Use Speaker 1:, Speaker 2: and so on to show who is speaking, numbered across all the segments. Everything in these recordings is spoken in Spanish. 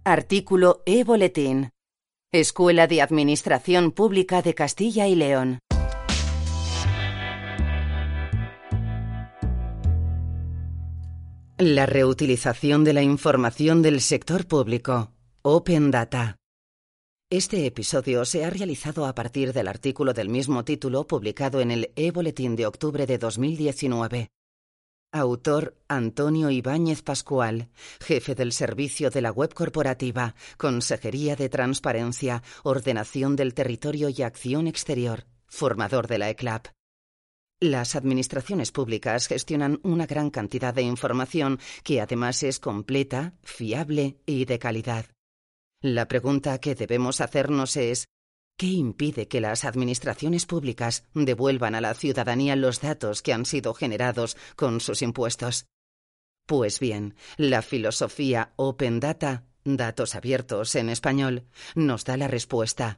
Speaker 1: Artículo E-Boletín. Escuela de Administración Pública de Castilla y León. La reutilización de la información del sector público. Open Data. Este episodio se ha realizado a partir del artículo del mismo título publicado en el E-Boletín de octubre de 2019. Autor: Antonio Ibáñez Pascual, jefe del servicio de la web corporativa, Consejería de Transparencia, Ordenación del Territorio y Acción Exterior, formador de la ECLAP. Las administraciones públicas gestionan una gran cantidad de información que además es completa, fiable y de calidad. La pregunta que debemos hacernos es: ¿qué impide que las administraciones públicas devuelvan a la ciudadanía los datos que han sido generados con sus impuestos? Pues bien, la filosofía Open Data, datos abiertos en español, nos da la respuesta.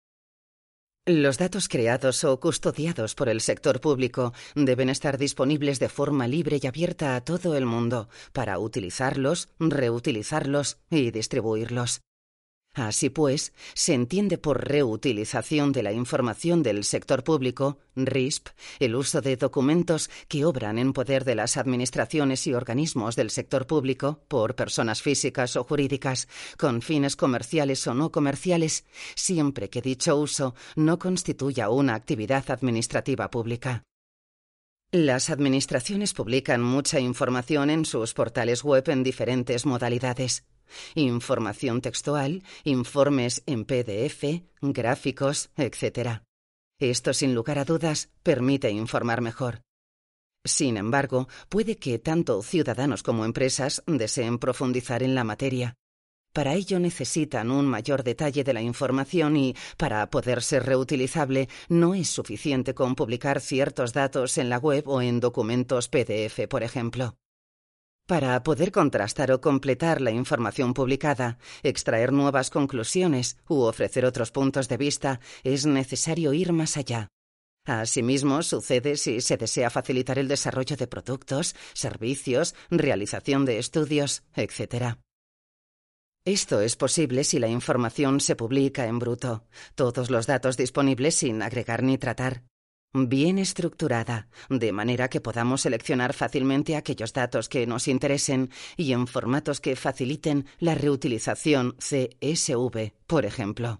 Speaker 1: Los datos creados o custodiados por el sector público deben estar disponibles de forma libre y abierta a todo el mundo para utilizarlos, reutilizarlos y distribuirlos. Así pues, se entiende por reutilización de la información del sector público, RISP, el uso de documentos que obran en poder de las administraciones y organismos del sector público por personas físicas o jurídicas, con fines comerciales o no comerciales, siempre que dicho uso no constituya una actividad administrativa pública. Las administraciones publican mucha información en sus portales web en diferentes modalidades. Información textual, informes en PDF, gráficos, etc. Esto, sin lugar a dudas, permite informar mejor. Sin embargo, puede que tanto ciudadanos como empresas deseen profundizar en la materia. Para ello necesitan un mayor detalle de la información y, para poder ser reutilizable, no es suficiente con publicar ciertos datos en la web o en documentos PDF, por ejemplo. Para poder contrastar o completar la información publicada, extraer nuevas conclusiones u ofrecer otros puntos de vista, es necesario ir más allá. Asimismo, sucede si se desea facilitar el desarrollo de productos, servicios, realización de estudios, etc. Esto es posible si la información se publica en bruto, todos los datos disponibles sin agregar ni tratar. Bien estructurada, de manera que podamos seleccionar fácilmente aquellos datos que nos interesen y en formatos que faciliten la reutilización CSV, por ejemplo.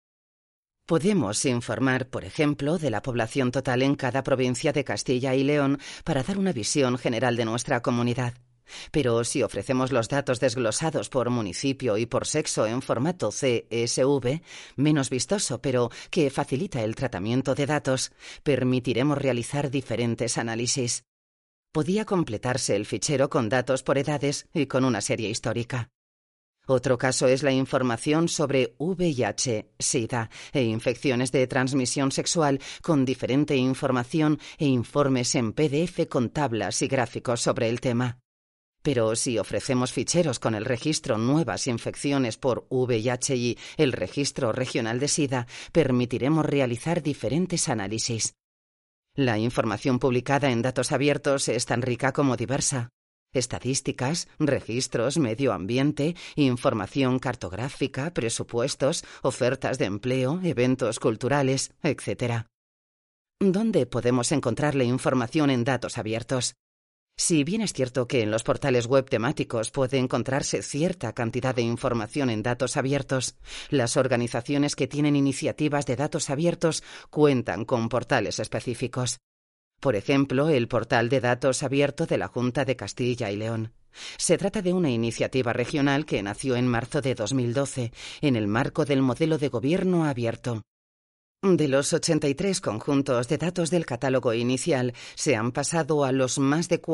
Speaker 1: Podemos informar, por ejemplo, de la población total en cada provincia de Castilla y León para dar una visión general de nuestra comunidad. Pero si ofrecemos los datos desglosados por municipio y por sexo en formato CSV, menos vistoso pero que facilita el tratamiento de datos, permitiremos realizar diferentes análisis. Podía completarse el fichero con datos por edades y con una serie histórica. Otro caso es la información sobre VIH, SIDA e infecciones de transmisión sexual con diferente información e informes en PDF con tablas y gráficos sobre el tema. Pero si ofrecemos ficheros con el registro Nuevas infecciones por VIH y el registro regional de SIDA, permitiremos realizar diferentes análisis. La información publicada en datos abiertos es tan rica como diversa. Estadísticas, registros, medio ambiente, información cartográfica, presupuestos, ofertas de empleo, eventos culturales, etc. ¿Dónde podemos encontrar la información en datos abiertos? Si bien es cierto que en los portales web temáticos puede encontrarse cierta cantidad de información en datos abiertos, las organizaciones que tienen iniciativas de datos abiertos cuentan con portales específicos. Por ejemplo, el portal de datos abierto de la Junta de Castilla y León. Se trata de una iniciativa regional que nació en marzo de 2012, en el marco del modelo de gobierno abierto. De los 83 conjuntos de datos del catálogo inicial, se han pasado a los más de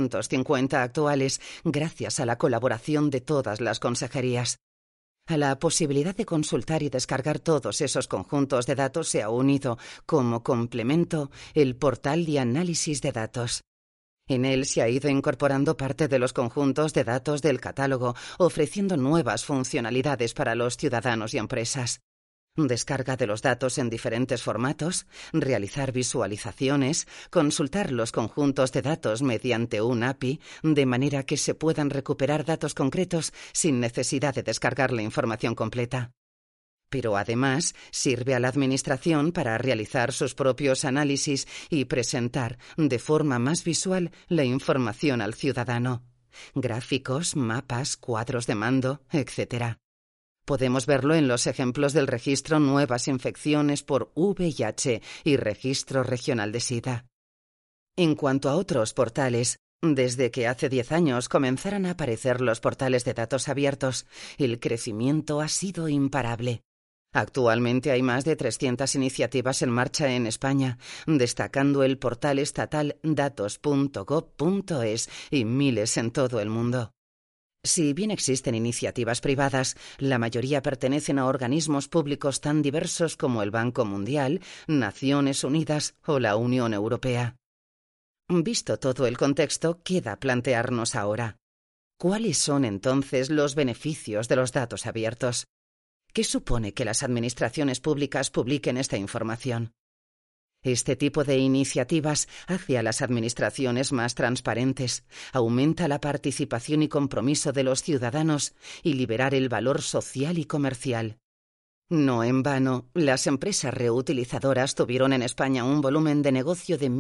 Speaker 1: 450 actuales gracias a la colaboración de todas las consejerías. A la posibilidad de consultar y descargar todos esos conjuntos de datos se ha unido, como complemento, el portal de análisis de datos. En él se ha ido incorporando parte de los conjuntos de datos del catálogo, ofreciendo nuevas funcionalidades para los ciudadanos y empresas. descarga de los datos en diferentes formatos, realizar visualizaciones, consultar los conjuntos de datos mediante un API, de manera que se puedan recuperar datos concretos sin necesidad de descargar la información completa. Pero además sirve a la Administración para realizar sus propios análisis y presentar de forma más visual la información al ciudadano. Gráficos, mapas, cuadros de mando, etc. Podemos verlo en los ejemplos del registro Nuevas infecciones por VIH y Registro Regional de SIDA. En cuanto a otros portales, desde que hace 10 años comenzaron a aparecer los portales de datos abiertos, el crecimiento ha sido imparable. Actualmente hay más de 300 iniciativas en marcha en España, destacando el portal estatal datos.gov.es y miles en todo el mundo. Si bien existen iniciativas privadas, la mayoría pertenecen a organismos públicos tan diversos como el Banco Mundial, Naciones Unidas o la Unión Europea. Visto todo el contexto, queda plantearnos ahora: ¿cuáles son entonces los beneficios de los datos abiertos? ¿Qué supone que las administraciones públicas publiquen esta información? Este tipo de iniciativas hace a las administraciones más transparentes, aumenta la participación y compromiso de los ciudadanos y liberar el valor social y comercial. No en vano, las empresas reutilizadoras tuvieron en España un volumen de negocio de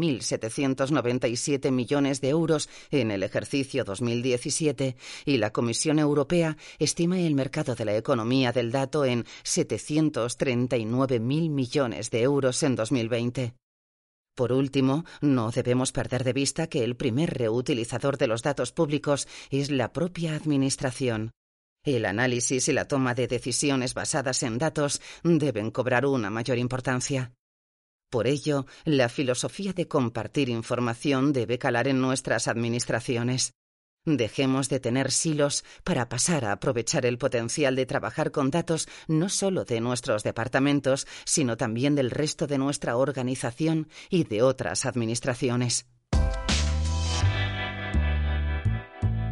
Speaker 1: 1.797 millones de euros en el ejercicio 2017 y la Comisión Europea estima el mercado de la economía del dato en 739.000 millones de euros en 2020. Por último, no debemos perder de vista que el primer reutilizador de los datos públicos es la propia Administración. El análisis y la toma de decisiones basadas en datos deben cobrar una mayor importancia. Por ello, la filosofía de compartir información debe calar en nuestras administraciones. Dejemos de tener silos para pasar a aprovechar el potencial de trabajar con datos no solo de nuestros departamentos, sino también del resto de nuestra organización y de otras administraciones.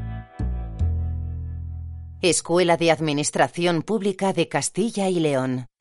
Speaker 2: Escuela de Administración Pública de Castilla y León.